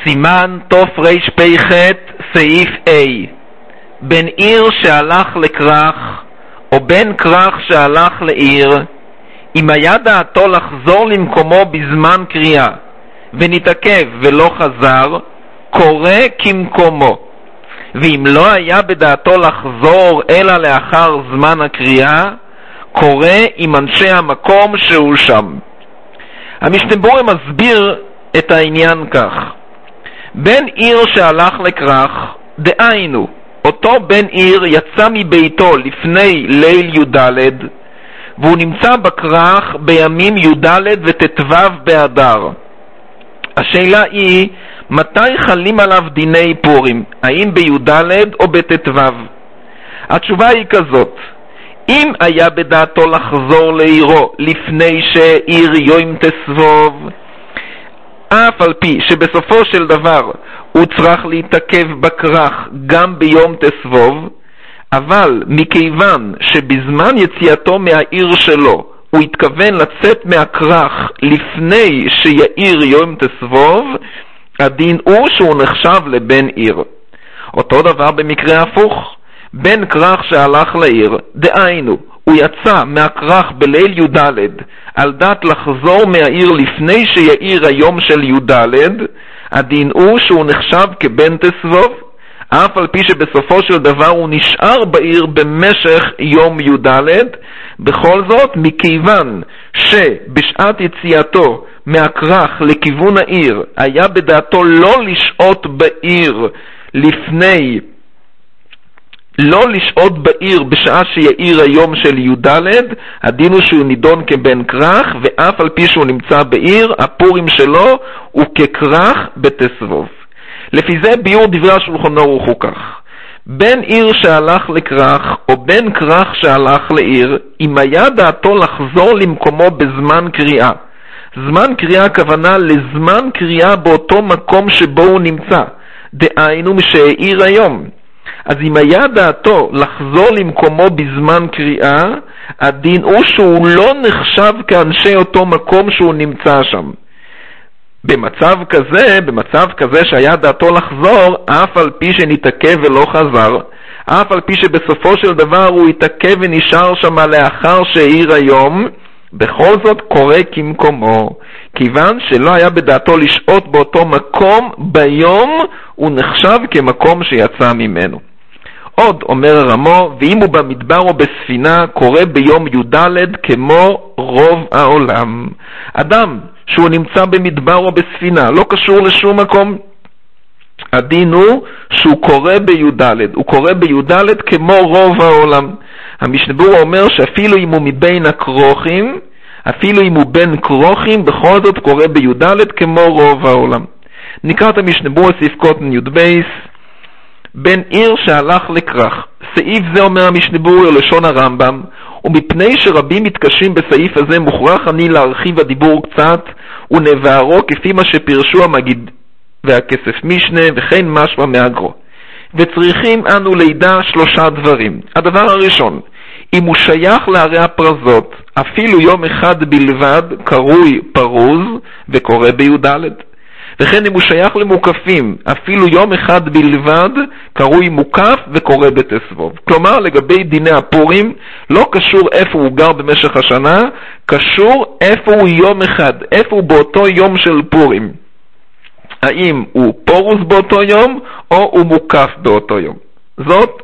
סימן תרפ"ח סעיף A. בן עיר שהלך לכרך או בן כרך שהלך לעיר, אם היה דעתו לחזור למקומו בזמן קריאה ונתעכב ולא חזר, קורא כמקומו. ואם לא היה בדעתו לחזור אלא לאחר זמן הקריאה, קורא עם אנשי המקום שהוא שם. המשנה ברורה מסביר את העניין כך: בן עיר שהלך לכרך, דהיינו אותו בן עיר יצא מביתו לפני ליל י"ד והוא נמצא בכרך בימים י"ד וט"ו באדר. השאלה היא, מתי חלים עליו דיני פורים? האם בי"ד או בט"ו? התשובה היא כזאת: אם היה בדעתו לחזור לעירו לפני שעיר יום תסבוב, אף על פי שבסופו של דבר הוא צריך להתעכב בכרך גם ביום תסבוב, אבל מכיוון שבזמן יציאתו מהעיר שלו הוא התכוון לצאת מהכרך לפני שיעיר יום תסבוב, הדין הוא שהוא נחשב לבן עיר. אותו דבר במקרה הפוך, בן כרך שהלך לעיר, דהיינו הוא יצא מהכרך בליל י"ד על דעת לחזור מהעיר לפני שיעיר היום של י"ד, הדין הוא שהוא נחשב כבן תסבוב, אף על פי שבסופו של דבר הוא נשאר בעיר במשך יום י"ד. בכל זאת, מכיוון שבשעת יציאתו מהכרך לכיוון העיר היה בדעתו לא לשהות בעיר לא לשהות בעיר בשעה שיעיר היום של י"ד, הדין הוא שהוא נידון כבן כרך, ואף על פי שהוא נמצא בעיר, הפורים שלו הוא ככרך בתסבוב. לפי זה ביור דברי השולחן ערוך הוא כך: בן עיר שהלך לכרך או בן כרך שהלך לעיר, אם היה דעתו לחזור למקומו בזמן קריאה, זמן קריאה הכוונה לזמן קריאה באותו מקום שבו הוא נמצא, דהיינו משעיר היום, אז אם היה דעתו לחזור למקומו בזמן קריאה, הדין הוא שהוא לא נחשב כאנשי אותו מקום שהוא נמצא שם. במצב כזה שהיה דעתו לחזור, אף על פי שנתעכב ולא חזר, אף על פי שבסופו של דבר הוא התעכב ונשאר שם לאחר שהעיר היום, בכל זאת קורא כמקומו, כיוון שלא היה בדעתו לשהות באותו מקום ביום, הוא נחשב כמקום שיצא ממנו. עוד אומר הרמו, ואם הוא במדבר או בספינה, קורא ביום י"ד כמו רוב העולם. אדם שהוא נמצא במדבר או בספינה, לא קשור לשום מקום, הדין הוא שהוא קורא בי"ד, הוא קורא בי"ד כמו רוב העולם. המשנה ברורה אומר שאפילו אם הוא מבין הכרוכים, אפילו אם הוא בן כרוכים, בכל זאת קורא בי"ד כמו רוב העולם. נקרא את המשנה ברורה סעיף קוטן י"ב, בן עיר שהלך לכרך. סעיף זה, אומר המשנה ברורה לשון הרמב"ם, ומפני שרבים מתקשים בסעיף הזה, מוכרח אני להרחיב הדיבור קצת ונבהרו כפי מה שפרשו המגיד והכסף משנה וכן משמע מהגרו. וצריכים אנו לידע 3 דברים. הדבר הראשון, אם הוא שייך לערי הפרזות, אפילו יום אחד בלבד קרוי פרוז וקורא בי"ד. וכן אם הוא שייך למוקפים, אפילו יום אחד בלבד קרוי מוקף וקורא בתסבוב. כלומר, לגבי דיני הפורים, לא קשור איפה הוא גר במשך השנה, קשור איפה הוא יום אחד, איפה הוא באותו יום של פורים. האם הוא פורוס באותו יום או הוא מוקף באותו יום. זאת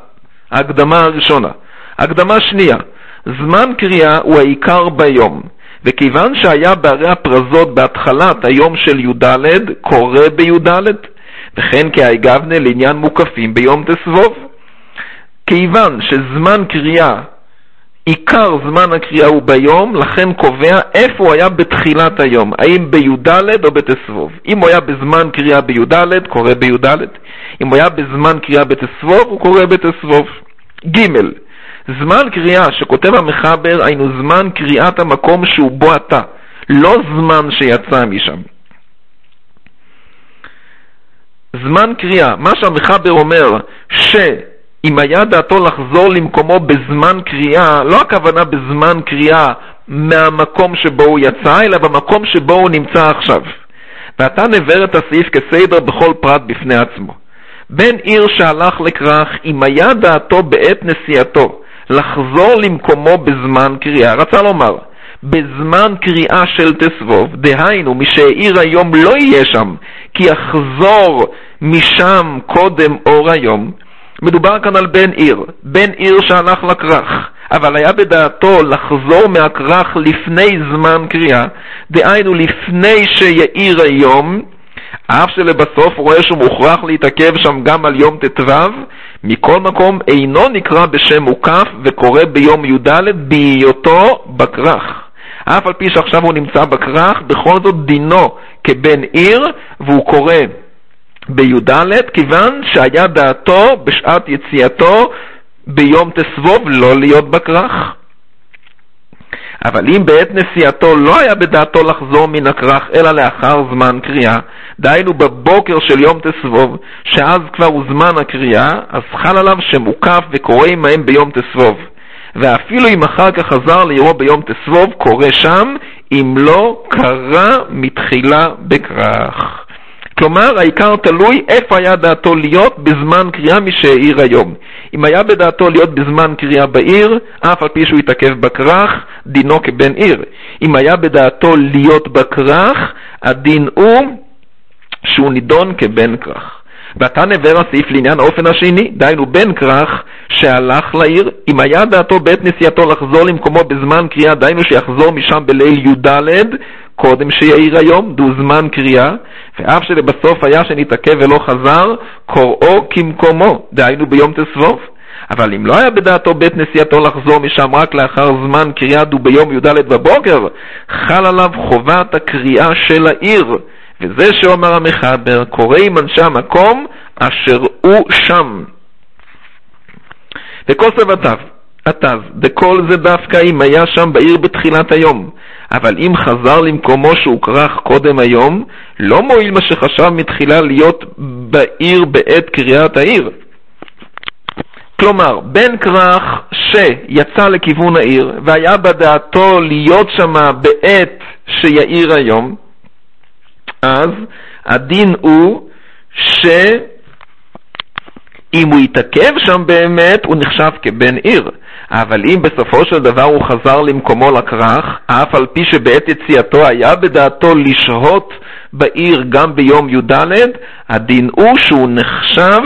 ההקדמה הראשונה. הקדמה שנייה, זמן קריאה הוא העיקר ביום, וכיוון שהיה בערי הפרזות בהתחלת היום של י"ד, קורא בי"ד, וכן כהגבנה לעניין מוקפים ביום תסבוב. כיוון שזמן קריאה, עיקר זמן הקריאה הוא ביום, לכן קובע איפה הוא היה בתחילת היום, האם בי"ד או בתסבוב. אם הוא היה בזמן קריאה בי"ד, קורא בי"ד. אם הוא היה בזמן קריאה בתסבוב, הוא קורא בתסבוב. ג' זמן קריאה שכותב המחבר, היינו זמן קריאת המקום שהוא בו אתה, לא זמן שיצא משם. זמן קריאה, מה שהמחבר אומר, שאם היה דעתו לחזור למקומו בזמן קריאה, לא הכוונה בזמן קריאה מהמקום שבו הוא יצא, אלא במקום שבו הוא נמצא עכשיו. ואתה נבר את הסעיף כסדר בכל פרט בפני עצמו. בן עיר שהלך לכרך, אם היה דעתו בעת נסיעתו לחזור למקומו בזמן קריאה, רצה לומר בזמן קריאה של תסבוב, דהיינו מי שהעיר היום לא יהיה שם, כי יחזור משם קודם אור היום. מדובר כאן על בן עיר שהלך לכרך, אבל היה בדעתו לחזור מהכרך לפני זמן קריאה, דהיינו לפני שיעיר היום, אף שלבסוף רואה שהוא מוכרח להתעכב שם גם על יום תתוו, מכל מקום אינו נקרא בשם מוקף וקורא ביום י"ד בהיותו בכרך. אף על פי שעכשיו הוא נמצא בכרך, בכל זאת דינו כבן עיר, והוא קורא בי"ד, כיוון שהיה דעתו בשעת יציאתו ביום תסבוב לא להיות בכרך. אבל אם בעת נסיעתו לא היה בדעתו לחזור מן הכרך אלא לאחר זמן קריאה, דהיינו בבוקר של יום תסבוב, שאז כבר הוא זמן הקריאה, אז חל עליו שמוקף וקורא עמהם ביום תסבוב. ואפילו אם אחר כך חזר לעירו ביום תסבוב, קורא שם, אם לא קרא מתחילה בכרך. כלומר, העיקר תלוי איפה היה דעתו להיות בזמן קריאה משהעיר היום. אם היה בדעתו להיות בזמן קריאה בעיר, אף על פי שהוא יתעכב בכרך, דינו כבן עיר. אם היה בדעתו להיות בכרך, הדין הוא שהוא נידון כבן כרך. ואתה נבר הסעיף לעניין האופן השני, דהיינו בן כרך שהלך לעיר, אם היה דעתו בעת נסיעתו לחזור למקומו בזמן קריאה, דהיינו שיחזור משם בליל י"ד, קודם שיעיר היום, דו זמן קריאה, ואף שלבסוף היה שנתעכב ולא חזר, קוראו כמקומו, דהיינו ביום תסבוב. אבל אם לא היה בדעתו בעת נסיעתו לחזור משם רק לאחר זמן קריאה דו ביום י"ד בבוקר, חל עליו חובת הקריאה של העיר, וזה שאומר המחבר, קורא עם אנשי המקום אשר הוא שם. וכוסף התז, דכל זה דווקא אם היה שם בעיר בתחילת היום, אבל אם חזר למקומו שהוא כרך קודם היום, לא מועיל מה שחשב מתחילה להיות בעיר בעת קריאת העיר. כלומר, בן כרך שיצא לכיוון העיר והיה בדעתו להיות שם בעת שיעיר היום, אז הדין הוא שאם הוא יתעכב שם באמת הוא נחשב כבן עיר. אבל אם בסופו של דבר הוא חזר למקומו לכרך, אף על פי שבעת יציאתו היה בדעתו לשהות בעיר גם ביום י"ד, הדין הוא שהוא נחשב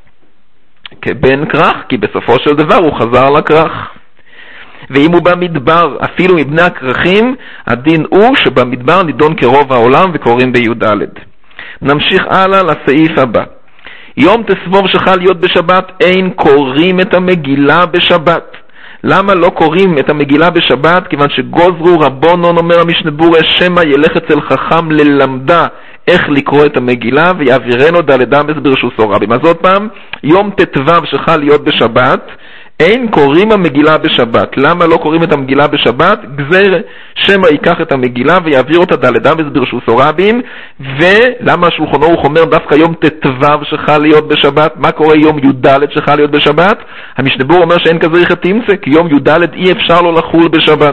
כבן כרך, כי בסופו של דבר הוא חזר לכרך. ואם הוא במדבר, אפילו מבני הכרכים, הדין הוא שבמדבר נידון כרוב העולם וקוראים בי"ד. נמשיך הלאה לסעיף הבא. יום תסבוב שחל להיות בשבת, אין קוראים את המגילה בשבת. למה לא קוראים את המגילה בשבת? כיוון שגוזרו רבונון, אומר המשנה ברורה, שמא ילך אצל חכם ללמדה איך לקרוא את המגילה ויעבירנו דלדמס ברשותו רבים. אז עוד פעם, יום תתוו שחל להיות בשבת, אין קוראים המגילה בשבת. למה לא קוראים את המגילה בשבת? גזר שמא ייקח את המגילה ויעביר אותה דלדמס ברשותו רבים. ולמה השולחן ערוך אומר דווקא יום תתוו שחל להיות בשבת? מה קורה יום י"ד שחל להיות בשבת? המשנה ברורה אומר שאין כזה הלכת תמצא, כי יום י"ד אי אפשר לו לחול בשבת.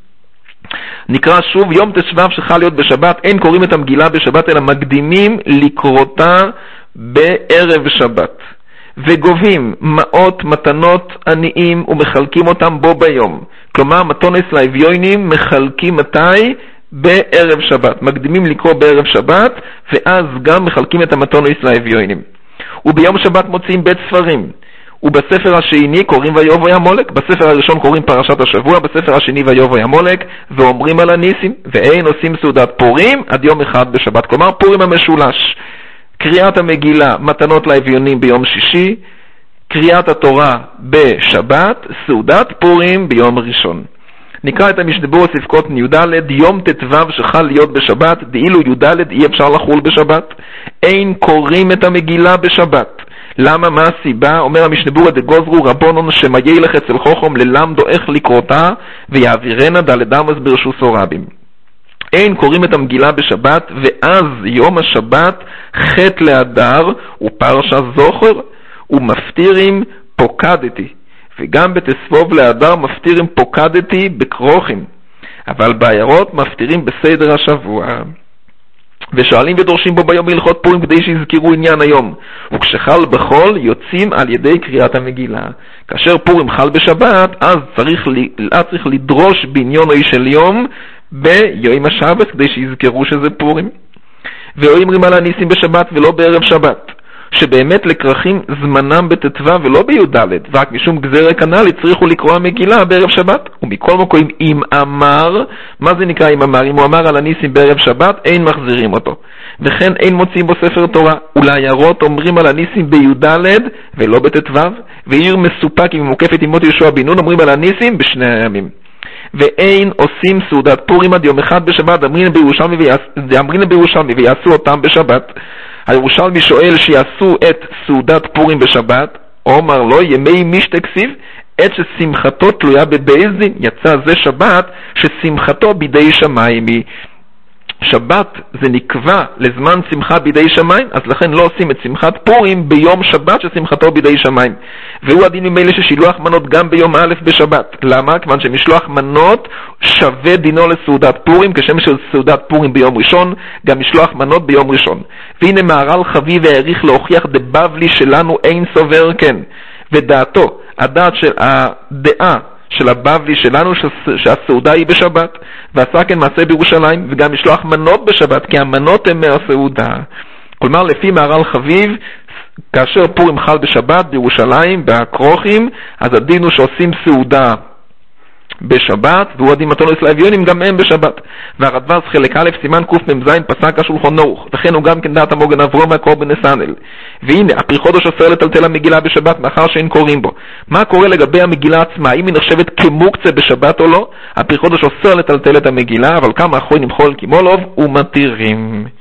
נקרא שוב, יום תשבב שחל להיות בשבת, אין קוראים את המגילה בשבת אלא מקדימים לקרותה בערב שבת, וגובים מעות מתנות עניים ומחלקים אותם בו ביום. כלומר מתונס לאביונים מחלקים מתי? בערב שבת. מקדימים לקרוא בערב שבת ואז גם מחלקים את המתונס לאביונים. וביום שבת מוציאים בית ספרים, ובספר השני קוראים ויובוי המולק. בספר הראשון קוראים פרשת השבוע, בספר השני ויובוי המולק, ואומרים על הניסים, ואין עושים סעודת פורים עד יום אחד בשבת. כלומר פורים המשולש, קריאת המגילה, מתנות לאביונים ביום שישי, קריאת התורה בשבת, סעודת פורים ביום ראשון. נקרא את המשנה ברורה ספקות י"ד, יום תתוו שחל להיות בשבת, דאילו י"ד אי אפשר לחול בשבת, אין קוראים את המגילה בשבת. למה? מה הסיבה? אומר המשנה ברורה, דגוזרו רבונון שמא ילך אצל חכם ללמדו איך לקרותה ויעבירנה דלדמס ברשותו רבים. אין קוראים את המגילה בשבת, ואז יום השבת ח' לאדר ופרשה זוכר ומפטירים פוקדתי, וגם בתסבוב לאדר מפטירים פוקדתי בקרוכים, אבל בעיירות מפטירים בסדר השבוע. ושואלים ודורשים בו ביום הלכות פורים כדי שיזכרו עניין היום. וכשחל בחול יוצאים על ידי קריאת המגילה. כאשר פורים חל בשבת, אז צריך לדרוש בעניון של יום ביום השבת כדי שיזכרו שזה פורים. ואומרים על הניסים בשבת ולא בערב שבת, שבאמת לכרכים זמנם בט"ו ולא בי"ד, ורק משום גזרה כנ"ל הצריכו לקרוא המגילה בערב שבת. ומכל מקום אם אמר, מה זה נקרא אם אמר? אם הוא אמר על הניסים בערב שבת, אין מחזירים אותו. וכן אין מוציאים בו ספר תורה. ולעיירות אומרים על הניסים בי"ד ולא בט"ו, ועיר מסופק אם מוקפת עם מות יהושע בן נון אומרים על הניסים בשני הימים. ואין עושים סעודת פורים עד יום אחד בשבת, אמרין בירושלמי ויעשו אותם בשבת. הירושלמי שואל שיעשו את סעודת פורים בשבת, אומר לו ימי משתה כסיב, עת ששמחתו תלויה בבית דין. יצא זה שבת ששמחתו בידי שמיים היא. שבת זה נקבע לזמן שמחה בידי שמיים, אז לכן לא עושים את שמחת פורים ביום שבת ששמחתו בידי שמיים. והוא הדין ממילא ששילוח מנות גם ביום א' בשבת. למה? כיוון שמשלוח מנות שווה דינו לסעודת פורים, כשם של סעודת פורים ביום ראשון, גם משלוח מנות ביום ראשון. והנה מהר"ל חביב העריך להוכיח דבבלי שלנו אין סובר כן. ודעתו, הדעה של הבבלי שלנו שהסעודה היא בשבת, ועשה כן מעשה בירושלים, וגם משלוח מנות בשבת, כי המנות הן מהסעודה. כלומר, לפי מהר"ל חביב, כאשר פורים חל בשבת בירושלים, בהכרוכים, אז הדין הוא שעושים סעודה בשבת, והוא הדין מתנות לאביונים גם הם בשבת. והרדב"ז חלק א' סימן קמ"ז פסק השולחן ערוך, וכן הוא גם כן דעת המוגן אברום מהקור בנסנל. והנה, הפרי חודש אוסר לטלטל המגילה בשבת מאחר שאין קוראים בו. מה קורה לגבי המגילה עצמה? האם היא נחשבת כמוקצה בשבת או לא? הפרי חודש אוסר לטלטל את המגילה, אבל כמה אחרונים חול כמולוב ומתירים.